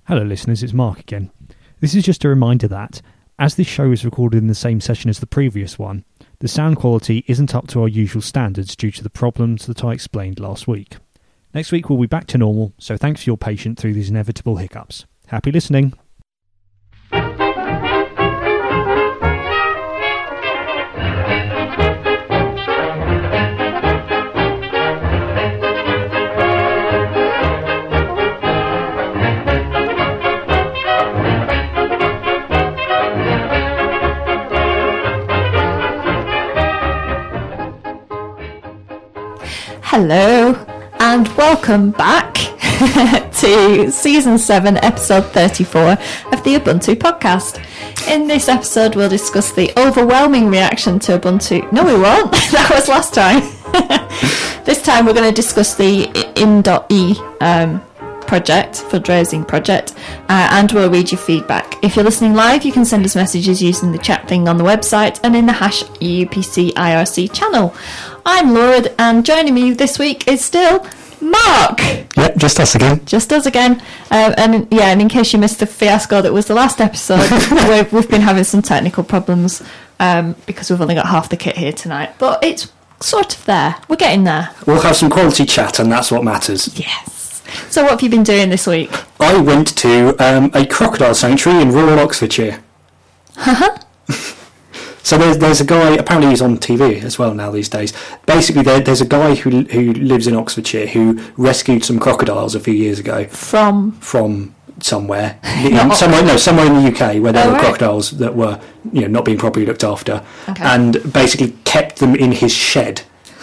Hello listeners, it's Mark again. This is just a reminder that, as this show is recorded in the same session as the previous one, the sound quality isn't up to our usual standards due to the problems that I explained last week. Next week we'll be back to normal, so thanks for your patience through these inevitable hiccups. Happy listening! Hello and welcome back to Season 7, Episode 34 of the Ubuntu Podcast. In this episode we'll discuss the overwhelming reaction to Ubuntu. No, we won't. That was last time. This time we're going to discuss the in.e project, fundraising project, and we'll read your feedback. If you're listening live, you can send us messages using the chat thing on the website and in the hash UPC IRC channel. I'm Laura, and joining me this week is still Mark. Yep, just us again. Just us again. And in case you missed the fiasco that was the last episode, we've been having some technical problems because we've only got half the kit here tonight. But it's sort of there. We're getting there. We'll have some quality chat, and that's what matters. Yes. So what have you been doing this week? I went to a crocodile sanctuary in rural Oxfordshire. So there's a guy, apparently he's on TV as well now these days. Basically, there's a guy who lives in Oxfordshire who rescued some crocodiles a few years ago. From somewhere. Somewhere in the UK where there were crocodiles that were not being properly looked after. Okay. And basically kept them in his shed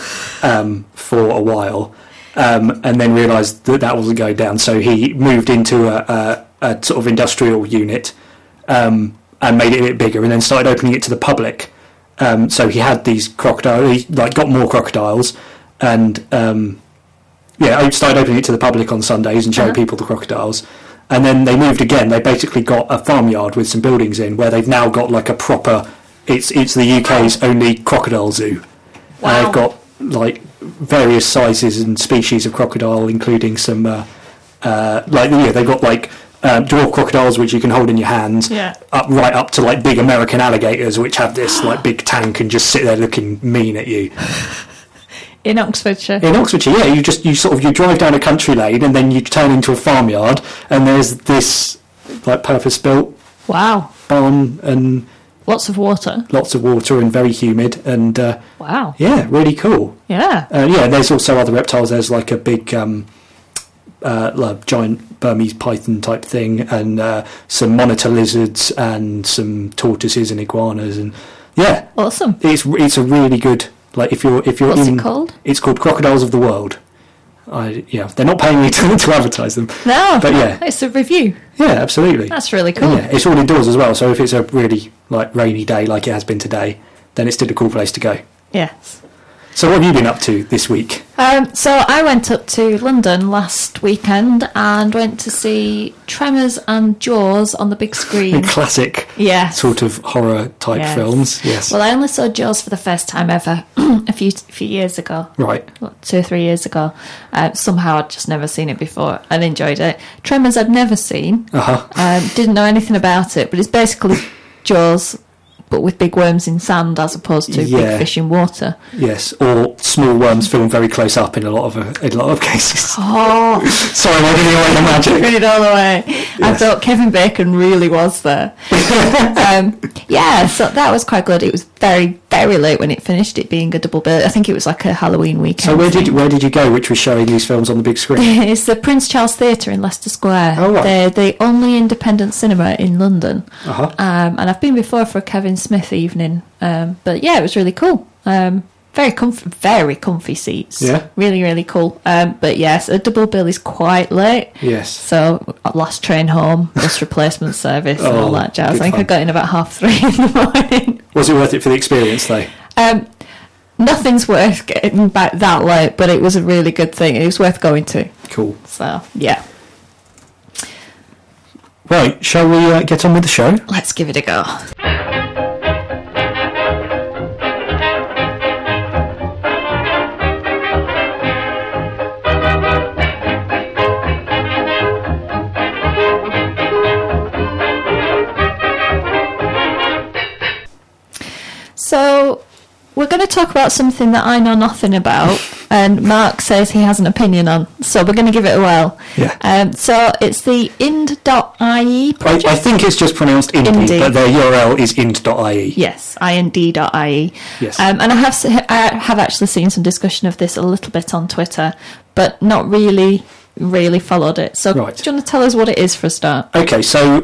for a while. And then realised that wasn't going down, so he moved into a sort of industrial unit and made it a bit bigger, and then started opening it to the public. So he had these crocodiles, he got more crocodiles, and started opening it to the public on Sundays and showing people the crocodiles. And then they moved again. They basically got a farmyard with some buildings in where they've now got like a proper. It's the UK's only crocodile zoo. Wow. They've got like various sizes and species of crocodile, including some they've got like dwarf crocodiles which you can hold in your hands, right up to like big American alligators which have this like big tank and just sit there looking mean at you. In Oxfordshire, yeah. You drive down a country lane and then you turn into a farmyard and there's this like purpose-built barn and lots of water and very humid and wow, yeah, really cool. There's also other reptiles. There's like a big like giant Burmese python type thing, and some monitor lizards and some tortoises and iguanas, and awesome. It's a really good, like if you're What's it called? It's called Crocodiles of the World. They're not paying me to advertise them. No, but yeah, it's a review. Yeah, absolutely. That's really cool. And it's all indoors as well, so if it's a really like rainy day like it has been today, then it's still a cool place to go. Yes. So what have you been up to this week? So I went up to London last weekend and went to see Tremors and Jaws on the big screen. Classic sort of horror type films, yes. Well, I only saw Jaws for the first time ever a few years ago. Right. 2 or 3 years ago. Somehow I'd just never seen it before and enjoyed it. Tremors I'd never seen. Didn't know anything about it, but it's basically Jaws, but with big worms in sand as opposed to big fish in water. Yes, or small worms filmed very close up in a lot of cases. Oh, sorry, I didn't away the magic. Put it all away. Yes. I thought Kevin Bacon really was there. So that was quite good. It was very, very late when it finished. It being a double bill. I think it was like a Halloween weekend. So where did you go? Which was showing these films on the big screen? It's the Prince Charles Theatre in Leicester Square. Oh, right. They're the only independent cinema in London. And I've been before for a Kevin Smith evening. But yeah, it was really cool. Very comfy seats. Yeah. Really, really cool. But yes, a double bill is quite late. Yes. So last train home, bus replacement service and all that jazz. I think I got in about 3:30 in the morning. Was it worth it for the experience though? Nothing's worth getting back that late, but it was a really good thing. It was worth going to. Cool. So, yeah. Right, shall we get on with the show? Let's give it a go. we're going to talk about something that I know nothing about, and Mark says he has an opinion on, so we're going to give it a whirl. Yeah. So it's the ind.ie project. I think it's just pronounced Indie, but their URL is ind.ie. Yes, ind.ie. Yes. And I have actually seen some discussion of this a little bit on Twitter, but not really followed it. So right. Do you want to tell us what it is for a start? Okay, so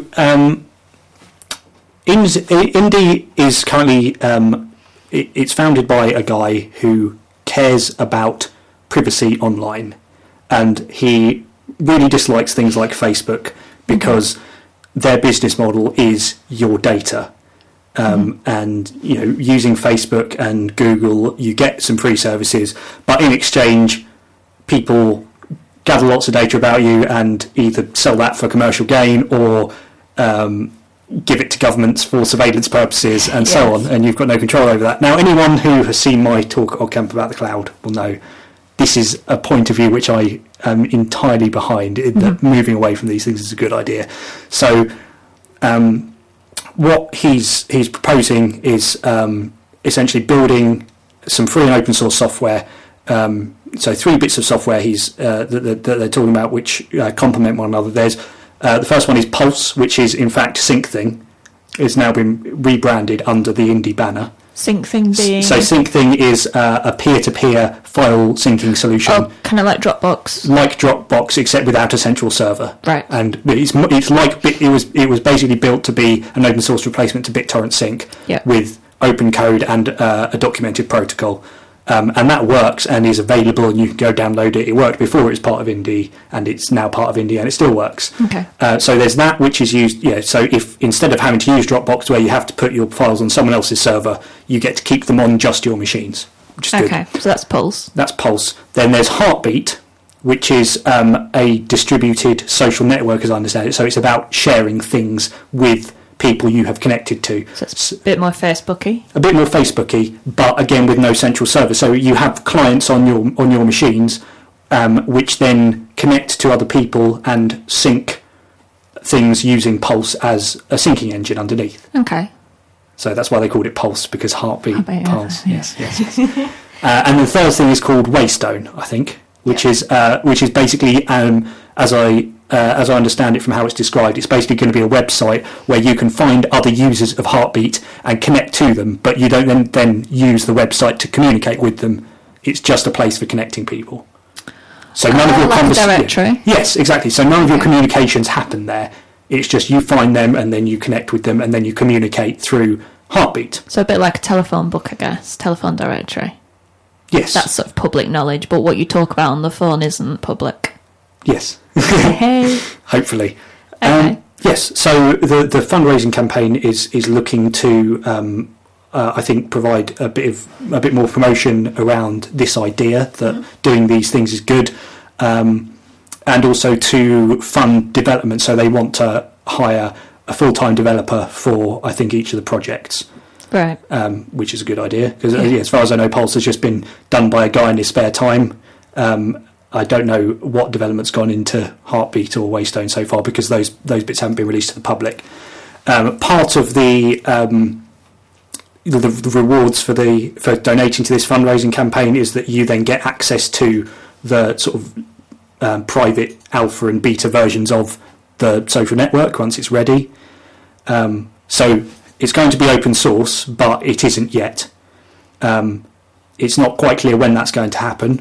Indie is currently... it's founded by a guy who cares about privacy online, and he really dislikes things like Facebook because their business model is your data. And using Facebook and Google, you get some free services, but in exchange, people gather lots of data about you and either sell that for commercial gain or give it to governments for surveillance purposes and so on, and you've got no control over that. Now, anyone who has seen my talk at Camp about the cloud will know this is a point of view which I am entirely behind, in that moving away from these things is a good idea. So what he's proposing is essentially building some free and open source software. So 3 bits of software that they're talking about which complement one another. There's the first one is Pulse, which is in fact SyncThing. It's now been rebranded under the Indie banner. SyncThing being... So SyncThing is a peer-to-peer file syncing solution. Oh, kind of like Dropbox. Like Dropbox, except without a central server. Right. And it's like it was basically built to be an open source replacement to BitTorrent Sync with open code and a documented protocol. And that works and is available, and you can go download it. It worked before it was part of Indie, and it's now part of Indie, and it still works. Okay. So there's that, which is used. Yeah. So if instead of having to use Dropbox, where you have to put your files on someone else's server, you get to keep them on just your machines, which is good. Okay. So that's Pulse. That's Pulse. Then there's Heartbeat, which is a distributed social network, as I understand it. So it's about sharing things with people you have connected to. So it's a bit more Facebooky. A bit more Facebooky, but again with no central server. So you have clients on your machines, which then connect to other people and sync things using Pulse as a syncing engine underneath. Okay. So that's why they called it Pulse, because Heartbeat, Pulse. Yeah. Yes. And the third thing is called Waystone, I think, which is basically as I understand it from how it's described, it's basically going to be a website where you can find other users of Heartbeat and connect to them, but you don't then use the website to communicate with them. It's just a place for connecting people. So none of your directory. Yes, exactly. So none of your communications happen there. It's just you find them and then you connect with them and then you communicate through Heartbeat. So a bit like a telephone book, I guess. Telephone directory. Yes. That's sort of public knowledge, but what you talk about on the phone isn't public. Yes. Hey. Hopefully. Okay. Yes. So the fundraising campaign is looking to, I think, provide a bit more promotion around this idea that doing these things is good, and also to fund development. So they want to hire a full-time developer for, I think, each of the projects. Right. Which is a good idea because, as far as I know, Pulse has just been done by a guy in his spare time. I don't know what development's gone into Heartbeat or Waystone so far because those bits haven't been released to the public. Part of the rewards for donating to this fundraising campaign is that you then get access to the sort of private alpha and beta versions of the social network once it's ready. So it's going to be open source, but it isn't yet. It's not quite clear when that's going to happen.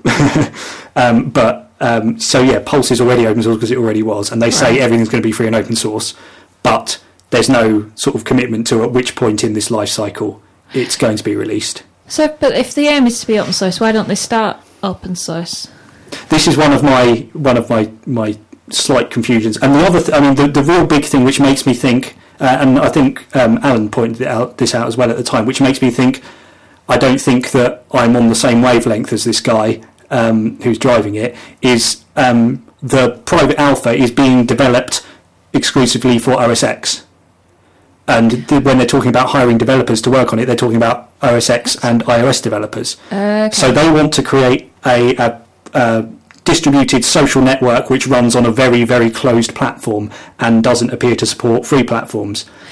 Pulse is already open source because it already was, and they say everything's going to be free and open source, but there's no sort of commitment to at which point in this life cycle it's going to be released. So, but if the aim is to be open source, why don't they start open source? This is one of my slight confusions, and the other, the real big thing which makes me think, and I think Alan pointed this out as well at the time, which makes me think I don't think that I'm on the same wavelength as this guy who's driving it, is the private alpha is being developed exclusively for OS X. And when they're talking about hiring developers to work on it, they're talking about OS X and iOS developers. Okay. So they want to create a distributed social network which runs on a very, very closed platform and doesn't appear to support free platforms.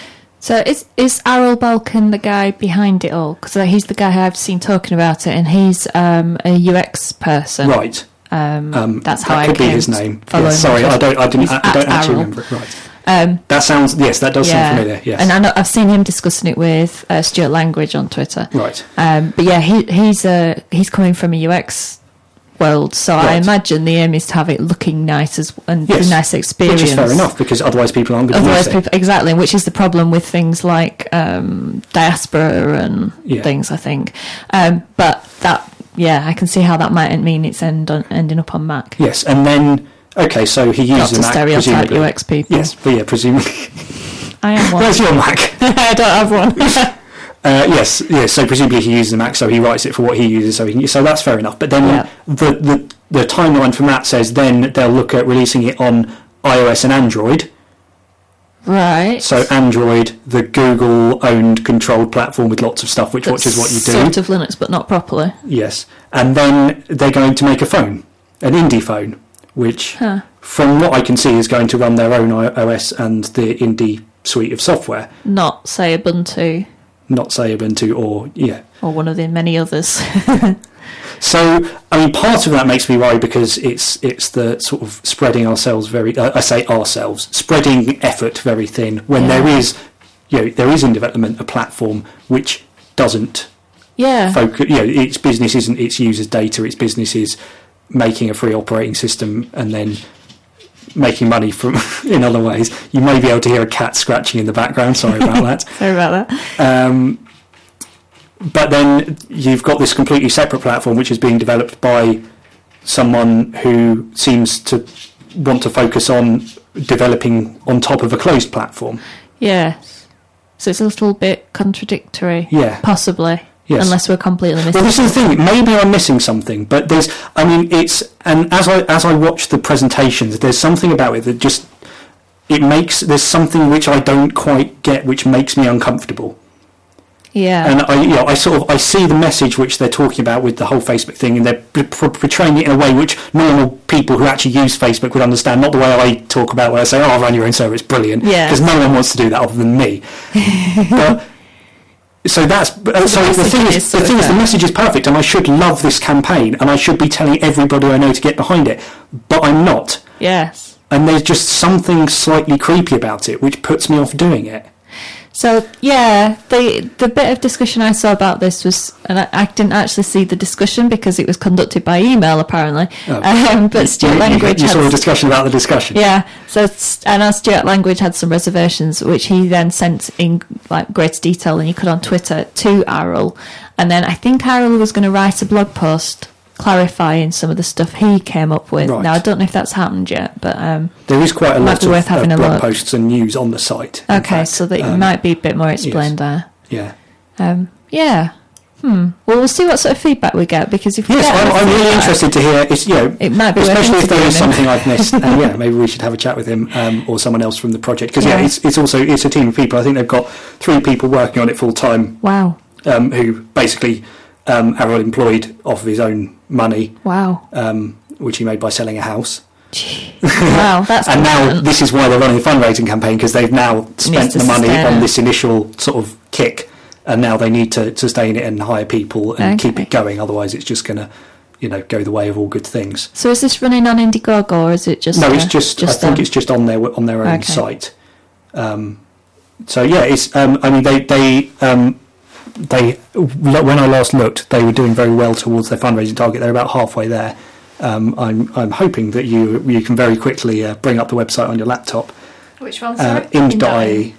So is Errol Balkan the guy behind it all? Because he's the guy who I've seen talking about it, and he's a UX person. Right. That's how that I could be his name. Yeah, sorry, I don't actually remember it. Right. That does sound familiar. Yes. And I've seen him discussing it with Stuart Langridge on Twitter. Right. But yeah, he's coming from a UX world, so right. I imagine the aim is to have it looking nice and a nice experience. Which is fair enough, because otherwise people aren't going to use it. Exactly, which is the problem with things like diaspora and things, I think. But that, I can see how that might mean it's ending up on Mac. Yes, and then, okay, so he uses Mac, stereotype UX people. Yes, but presumably. I am one. Where's your Mac? I don't have one. Yes. So presumably he uses a Mac, so he writes it for what he uses. So that's fair enough. But then the timeline from that says then they'll look at releasing it on iOS and Android. Right. So Android, the Google-owned, controlled platform with lots of stuff which watches what you do. Sort of Linux, but not properly. Yes, and then they're going to make a phone, an indie phone, which, from what I can see, is going to run their own iOS and the indie suite of software. Not say Ubuntu. Or one of the many others. So, I mean, part of that makes me worry because it's the sort of spreading ourselves spreading effort very thin when there is in development a platform which doesn't focus. Its business isn't its users' data. Its business is making a free operating system and then making money from in other ways. You may be able to hear a cat scratching in the background. Sorry about that. Sorry about that. But then you've got this completely separate platform which is being developed by someone who seems to want to focus on developing on top of a closed platform. Yes. So it's a little bit contradictory. Yeah. Possibly. Yes. Unless we're completely missing. Well, this is the thing. Maybe I'm missing something, but as I watch the presentations, there's something about it that just there's something which I don't quite get, which makes me uncomfortable. Yeah. And I see the message which they're talking about with the whole Facebook thing, and they're portraying it in a way which normal people who actually use Facebook would understand, not the way I talk about when I say, run your own server, it's brilliant. Yeah. Because no one wants to do that other than me. But the thing is the message is perfect, and I should love this campaign, and I should be telling everybody I know to get behind it, but I'm not. Yes. And there's just something slightly creepy about it, which puts me off doing it. So, the bit of discussion I saw about this was, and I didn't actually see the discussion because it was conducted by email, apparently. But Stuart Langridge you saw a discussion about the discussion. Yeah. So, and Stuart Langridge had some reservations, which he then sent in greater detail than he could on Twitter to Errol. And then I think Errol was going to write a blog post clarifying some of the stuff he came up with. Right. Now, I don't know if that's happened yet, but there is quite a lot of blog posts and news on the site. Okay, so that it might be a bit more explained there. Yeah. Well, we'll see what sort of feedback we get, because if I'm really interested to hear. It might be, especially if there is something I've missed. And maybe we should have a chat with him or someone else from the project, because it's a team of people. I think they've got 3 people working on it full time. Wow. Who basically Errol employed off of his own money. Wow. Which he made by selling a house. Wow, that's and now this is why they're running a fundraising campaign, because they've now spent the money on this initial sort of kick, and now they need to sustain it and hire people and keep it going. Otherwise, it's just going to, go the way of all good things. So, is this running on Indiegogo, or is it just? No, it's just. I think it's just on their own site. It's. I mean, they when I last looked, they were doing very well towards their fundraising target. They're about halfway there. I'm hoping that you can very quickly bring up the website on your laptop. Which one? Sorry? Ind.ie.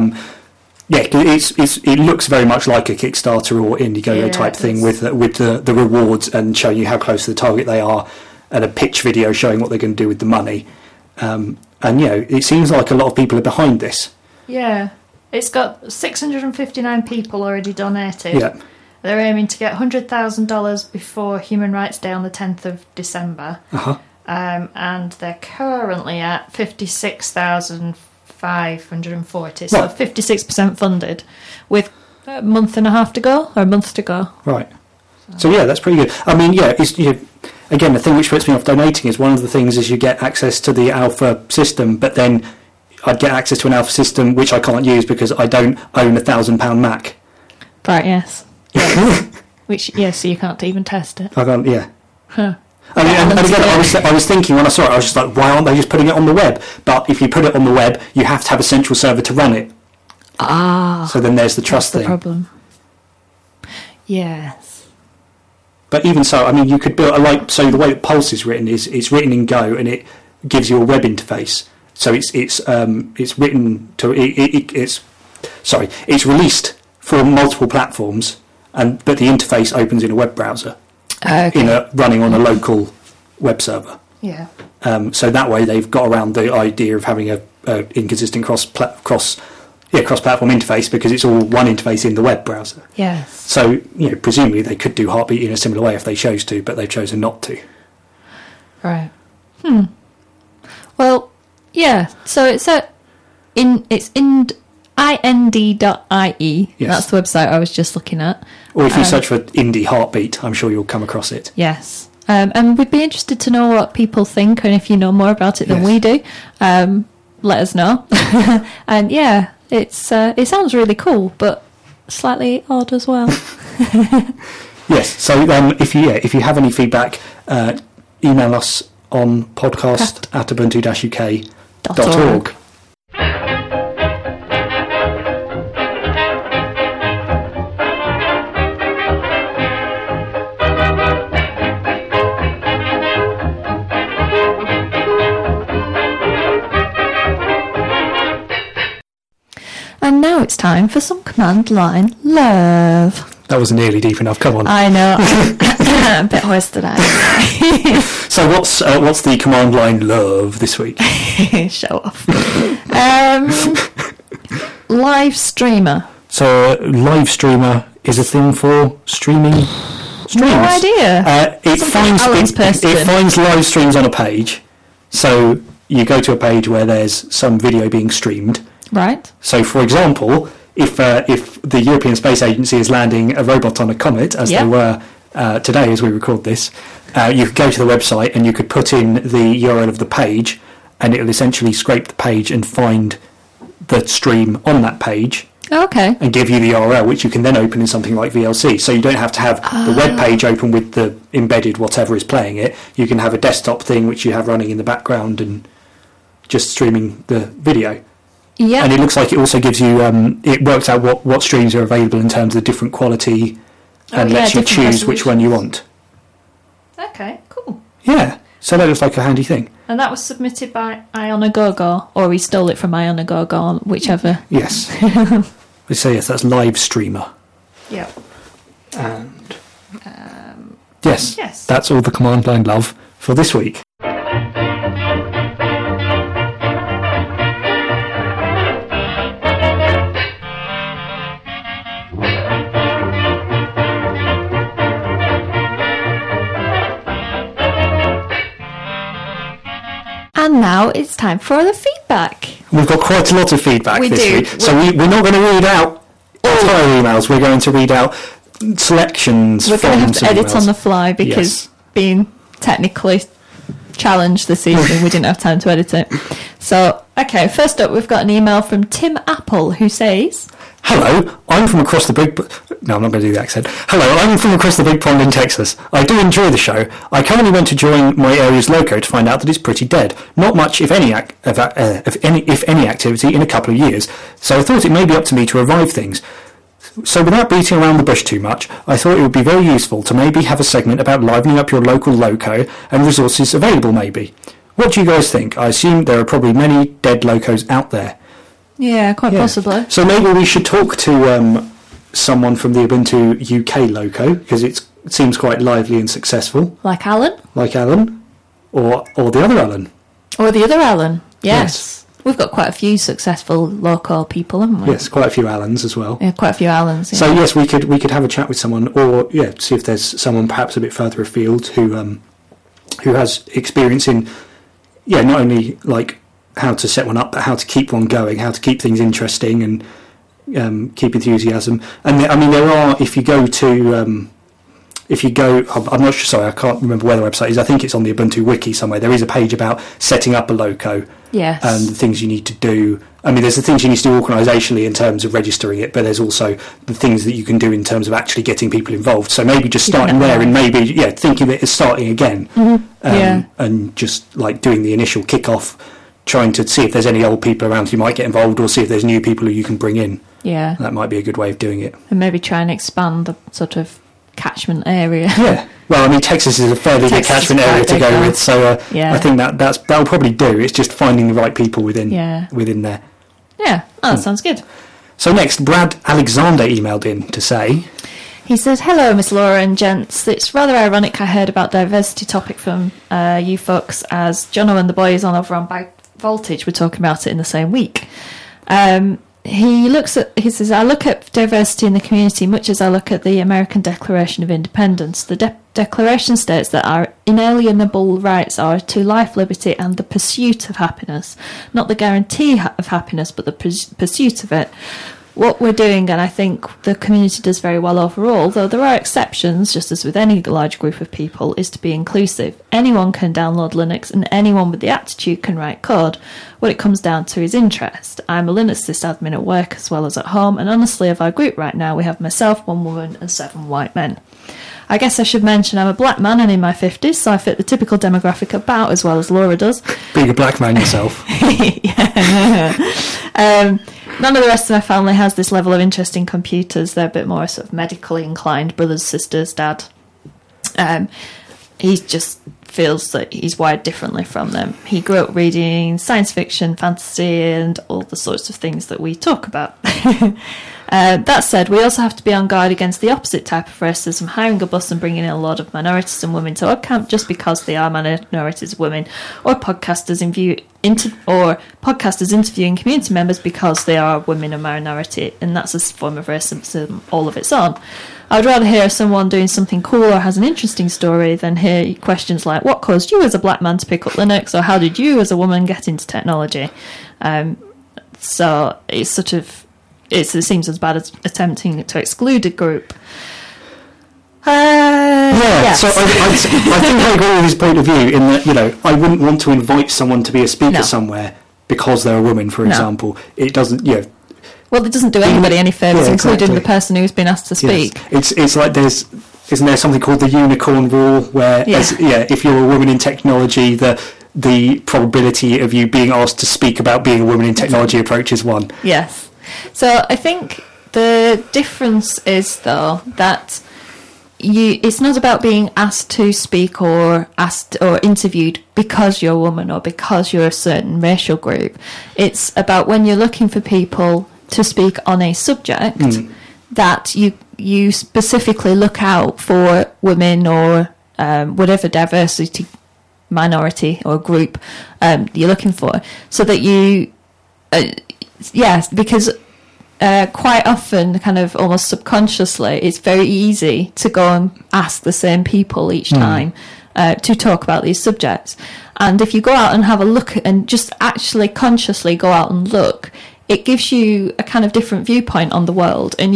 It looks very much like a Kickstarter or Indiegogo type thing with the rewards and showing you how close to the target they are, and a pitch video showing what they're going to do with the money. It seems like a lot of people are behind this. Yeah. It's got 659 people already donated. Yeah. They're aiming to get $100,000 before Human Rights Day on the 10th of December. Uh-huh. And they're currently at 56,540. So 56% funded, with a month and a half to go, or a month to go. Right. So that's pretty good. I mean, again, the thing which puts me off donating is one of the things is you get access to the alpha system, but then I'd get access to an Alpha system which I can't use because I don't own a £1,000 Mac. Right, yes. Which, so you can't even test it. I can't, yeah. Huh. I mean, and again, I was thinking when I saw it, I was just like, why aren't they just putting it on the web? But if you put it on the web, you have to have a central server to run it. So then there's the trust thing. That's the problem. Yes. But even so, I mean, you could build so the way that Pulse is written is it's written in Go and it gives you a web interface. So it's written to it's released for multiple platforms, but the interface opens in a web browser. Okay. Running on a local web server. Yeah. So that way they've got around the idea of having a inconsistent cross-platform interface because it's all one interface in the web browser. Yes. So presumably they could do Heartbeat in a similar way if they chose to, but they've chosen not to. Right. Well, yeah. So it's ind.ie. Yes. That's the website I was just looking at. Or if you search for Indie Heartbeat, I'm sure you'll come across it. Yes. And we'd be interested to know what people think, and if you know more about it than we do, let us know. And yeah, it sounds really cool, but slightly odd as well. Yes. So if you have any feedback, email us on podcast@ubuntu-uk.org. And now it's time for some command line love. That wasn't nearly deep enough. Come on. I know. I'm a bit hoarse today. So what's the command line love this week? Show off. Live streamer. So live streamer is a thing for streaming streams. No idea. It finds live streams on a page. So you go to a page where there's some video being streamed. Right. So, for example, if the European Space Agency is landing a robot on a comet, as they were today as we record this, you could go to the website and you could put in the URL of the page, and it'll essentially scrape the page and find the stream on that page. Okay. And give you the URL, which you can then open in something like VLC. So you don't have to have the web page open with the embedded whatever is playing it. You can have a desktop thing which you have running in the background and just streaming the video. Yeah. And it looks like it also gives you, it works out what streams are available in terms of different quality and lets you choose which one you want. Okay, cool. Yeah, so that looks like a handy thing. And that was submitted by Ionagogo, or we stole it from Ionagogo, whichever. Yes. So yes, that's live streamer. Yeah. And yes, that's all the command line love for this week. And now it's time for the feedback. We've got quite a lot of feedback this week. So we're not going to read out entire emails. We're going to read out selections from some emails. We're going to have to edit on the fly because being technically challenged this evening, we didn't have time to edit it. So, okay, first up we've got an email from Tim Apple who says... Hello, I'm from across the big... No, I'm not going to do the accent. Hello, I'm from across the big pond in Texas. I do enjoy the show. I currently went to join my area's loco to find out that it's pretty dead. Not much, if any activity in a couple of years. So I thought it may be up to me to revive things. So without beating around the bush too much, I thought it would be very useful to maybe have a segment about livening up your local loco and resources available maybe. What do you guys think? I assume there are probably many dead locos out there. Yeah, quite possibly. So maybe we should talk to someone from the Ubuntu UK loco, because it seems quite lively and successful. Like Alan? Like Alan. Or the other Alan. Or the other Alan, yes. We've got quite a few successful local people, haven't we? Yes, quite a few Alans as well. Yeah, quite a few Alans. Yeah. So yes, we could have a chat with someone, or see if there's someone perhaps a bit further afield who has experience in not only like how to set one up, but how to keep one going, how to keep things interesting and keep enthusiasm. And there are, if you go to if you go, I'm not sure, sorry, I can't remember where the website is. I think it's on the Ubuntu wiki somewhere. There is a page about setting up a loco. Yes. And the things you need to do. I mean, there's the things you need to do organisationally in terms of registering it, but there's also the things that you can do in terms of actually getting people involved. So maybe just starting there and maybe, thinking of it as starting again. And just like doing the initial kick-off, trying to see if there's any old people around who might get involved or see if there's new people who you can bring in. Yeah. That might be a good way of doing it. And maybe try and expand the sort of catchment area. Yeah. Well, I mean, Texas is a fairly big catchment area to go with, so I think that'll probably do. It's just finding the right people within there. Yeah, that sounds good. So next, Brad Alexander emailed in to say... He said, "Hello, Miss Laura and gents. It's rather ironic I heard about diversity topic from you folks, as Jono and the boys on over on By Voltage were talking about it in the same week. He says, I look at diversity in the community much as I look at the American Declaration of Independence. The Declaration states that our inalienable rights are to life, liberty, and the pursuit of happiness. Not the guarantee of happiness, but the pursuit of it. What we're doing, and I think the community does very well overall, though there are exceptions, just as with any large group of people, is to be inclusive. Anyone can download Linux, and anyone with the aptitude can write code. What it comes down to is interest. I'm a Linux sysadmin at work as well as at home, and honestly, of our group right now, we have myself, 1 woman, and 7 white men. I guess I should mention I'm a black man and in my 50s, so I fit the typical demographic about as well as Laura does. Being a black man yourself. None of the rest of my family has this level of interest in computers. They're a bit more sort of medically inclined, brothers, sisters, dad. He just feels that he's wired differently from them. He grew up reading science fiction, fantasy, and all the sorts of things that we talk about. That said, we also have to be on guard against the opposite type of racism, hiring a bus and bringing in a lot of minorities and women to our camp just because they are minorities, women, or podcasters interviewing community members because they are women or minority, and that's a form of racism all of its own. I would rather hear someone doing something cool or has an interesting story than hear questions like, what caused you as a black man to pick up Linux, or how did you as a woman get into technology? So it's sort of... It seems as bad as attempting to exclude a group. Yes. So I think I agree with his point of view in that, I wouldn't want to invite someone to be a speaker somewhere because they're a woman, for example. It doesn't, Well, it doesn't do anybody any favours, including the person who's been asked to speak. Yes. It's like isn't there something called the unicorn rule where, if you're a woman in technology, the probability of you being asked to speak about being a woman in technology approaches 1. Yes. So I think the difference is, though, that it's not about being asked to speak or asked or interviewed because you're a woman or because you're a certain racial group. It's about when you're looking for people to speak on a subject that you specifically look out for women or whatever diversity, minority or group you're looking for, so that you... Yes, because quite often, kind of almost subconsciously, it's very easy to go and ask the same people each time to talk about these subjects. And if you go out and have a look and just actually consciously go out and look, it gives you a kind of different viewpoint on the world. And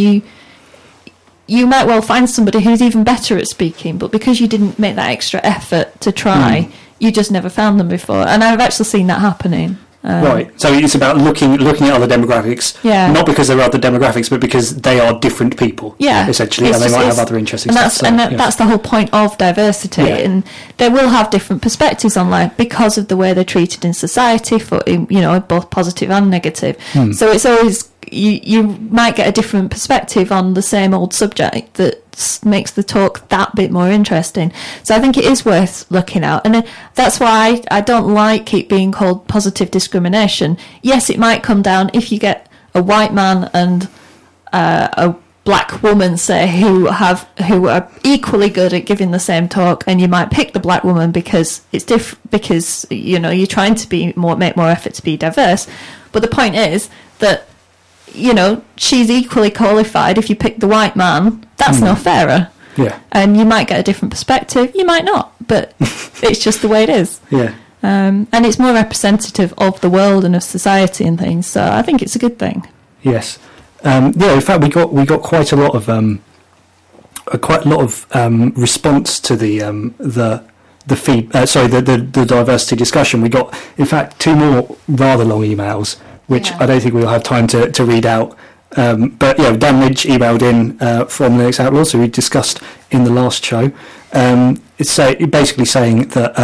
you might well find somebody who's even better at speaking, but because you didn't make that extra effort to try, you just never found them before. And I've actually seen that happening. Right, so it's about looking at other demographics, not because there are other demographics, but because they are different people, essentially, and they might have other interests. And that's the whole point of diversity, and they will have different perspectives on life because of the way they're treated in society, for both positive and negative. So it's always... You might get a different perspective on the same old subject that makes the talk that bit more interesting. So I think it is worth looking at, and that's why I don't like it being called positive discrimination. Yes, it might come down if you get a white man and a black woman, say, who are equally good at giving the same talk, and you might pick the black woman because it's because you're trying to make more effort to be diverse. But the point is that she's equally qualified. If you pick the white man, that's no fairer. Yeah. And you might get a different perspective. You might not, but it's just the way it is. Yeah. And it's more representative of the world and of society and things. So I think it's a good thing. Yes. In fact, we got quite a lot of quite a lot of response to the diversity discussion. We got, in fact, 2 more rather long emails, which I don't think we'll have time to read out. But yeah, Dan Ridge emailed in from Linux Outlaws, who we discussed in the last show. It's basically saying that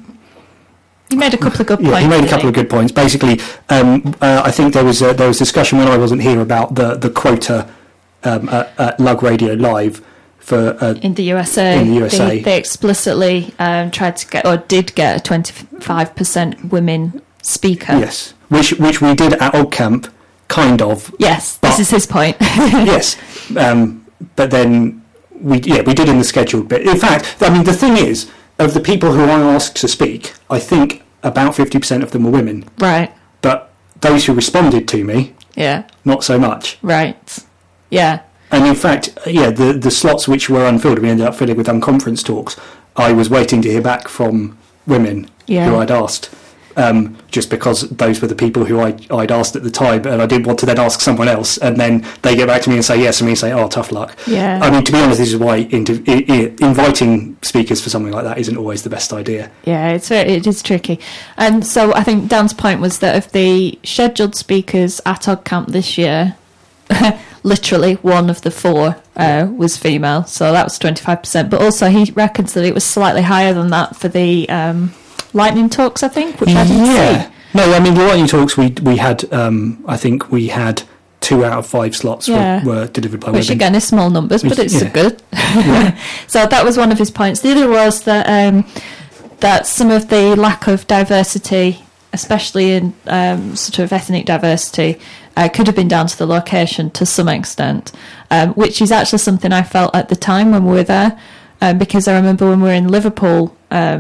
he made a couple of good points. Yeah, he made a couple of good points. Basically, I think there was discussion when I wasn't here about the quota at Lug Radio Live for in the USA. In the USA, they explicitly tried to get, or did get, a 25% women speaker. Yes, which we did at OggCamp. Kind of. Yes, this is his point. Yes, but then we did in the scheduled bit. In fact, I mean, the thing is, of the people who I asked to speak, I think about 50% of them were women. Right. But those who responded to me, not so much. Right. Yeah. And in fact, the slots which were unfilled, we ended up filling with unconference talks. I was waiting to hear back from women who I'd asked. Just because those were the people who I'd asked at the time, and I didn't want to then ask someone else, and then they get back to me and say yes, and me say, oh, tough luck. Yeah. I mean, to be honest, this is why inviting speakers for something like that isn't always the best idea. Yeah, it is tricky. And so I think Dan's point was that of the scheduled speakers at OggCamp this year, literally one of the 4 was female, so that was 25%. But also he reckons that it was slightly higher than that for the Lightning Talks, I think, which I didn't see. No, I mean, the Lightning Talks, we had, I think we had 2 out of 5 slots were delivered by women. Which, again, is small numbers, but it's good. So that was one of his points. The other was that that some of the lack of diversity, especially in sort of ethnic diversity, could have been down to the location to some extent, which is actually something I felt at the time when we were there, because I remember when we were in Liverpool,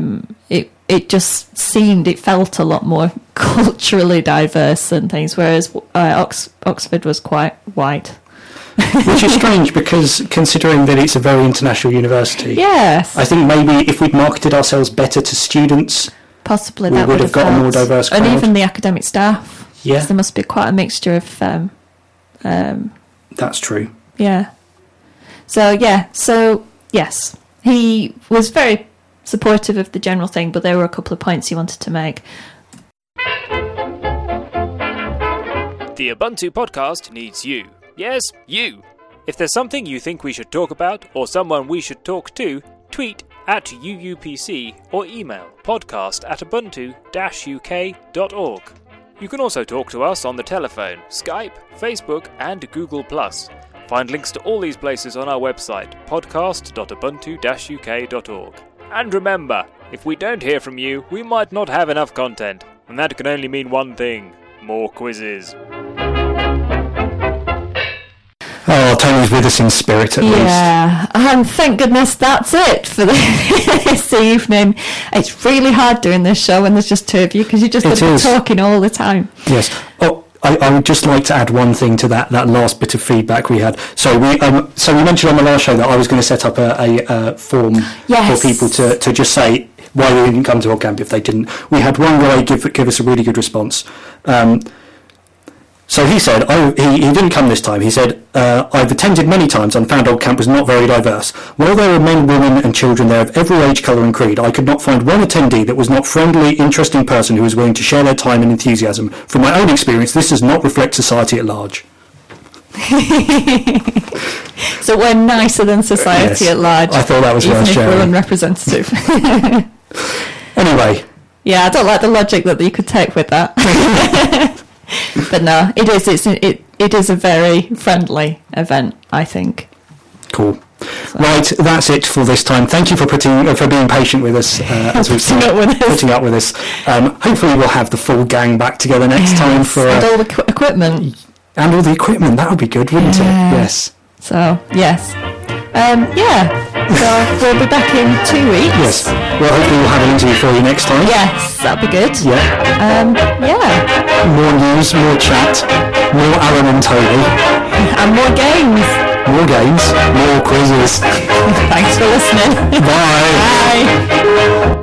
it just felt a lot more culturally diverse and things, whereas Oxford was quite white. Which is strange, because considering that it's a very international university, yes, I think maybe if we'd marketed ourselves better to students, possibly we that would have got a more diverse crowd. And even the academic staff. Yeah. There must be quite a mixture of... that's true. Yeah. So, yes. He was very supportive of the general thing, but there were a couple of points he wanted to make. The Ubuntu podcast needs you. Yes, you. If there's something you think we should talk about, or someone we should talk to, tweet at UUPC or email podcast@ubuntu-uk.org. You can also talk to us on the telephone, Skype, Facebook and Google+. Find links to all these places on our website, podcast.ubuntu-uk.org. And remember, if we don't hear from you, we might not have enough content, and that can only mean one thing: more quizzes. Oh, Tony's with us in spirit at least. Yeah, and thank goodness that's it for this evening. It's really hard doing this show when there's just 2 of you, because you just end up talking all the time. Yes. Oh, I would just like to add one thing to that last bit of feedback we had. So we mentioned on the last show that I was going to set up a form for people to just say why they didn't come to OggCamp if they didn't. We had one guy give us a really good response. So he said, he didn't come this time. He said, I've attended many times and found OggCamp was not very diverse. While there were men, women and children there of every age, colour and creed, I could not find one attendee that was not friendly, interesting person who was willing to share their time and enthusiasm. From my own experience, this does not reflect society at large. So we're nicer than society at large. I thought that was worth sharing. Even if we're unrepresentative. Anyway. Yeah, I don't like the logic that you could take with that. But no, it is a very friendly event, I think. Cool. So. Right, that's it for this time. Thank you for being patient with us as we've putting up with us. Hopefully we'll have the full gang back together next time for and all the equipment. And all the equipment, that would be good, wouldn't it? Yes. So yes. So we'll be back in 2 weeks. Yes. Well, hopefully we'll have an interview for you next time. Yes, that'd be good. Yeah. More news, more chat, more Alan and Tony. And more games. More games, more quizzes. Thanks for listening. Bye. Bye.